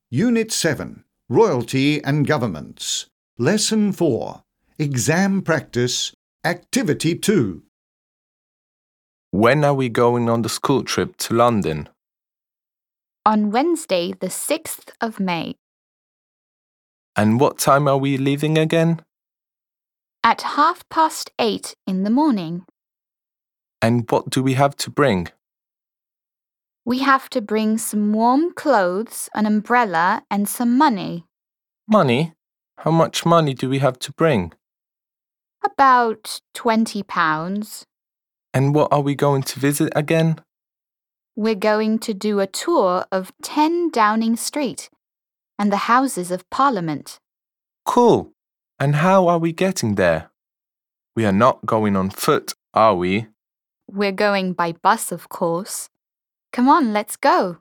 Unit 7, Royalty and Governments. Lesson 4, Exam Practice, Activity 2. When are we going on the school trip to London? On Wednesday, the 6th of May, And what time are we leaving again? at 8:30 in the morning. And what do we have to bring? We have to bring some warm clothes, an umbrella, and some money. Money? How much money do we have to bring? About £20. And what are we going to visit again? We're going to do a tour of 10 Downing Street and the Houses of Parliament. Cool! And how are we getting there? We are not going on foot, are we? We're going by bus, of course. Come on, let's go.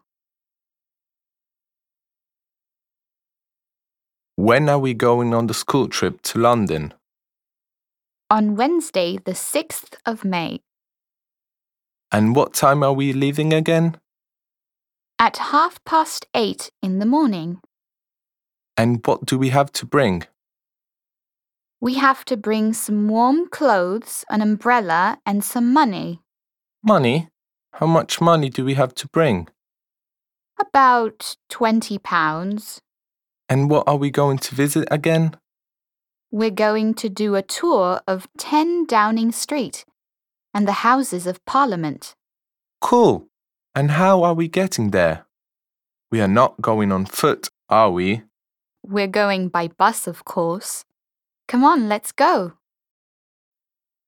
When are we going on the school trip to London? On Wednesday, the 6th of May, And what time are we leaving again? at 8:30 in the morning. And what do we have to bring? We have to bring some warm clothes, an umbrella, and some money. Money? How much money do we have to bring? About £20. And what are we going to visit again? We're going to do a tour of 10 Downing Street and the Houses of Parliament. Cool! And how are we getting there? We are not going on foot, are we? We're going by bus, of course. Come on, let's go.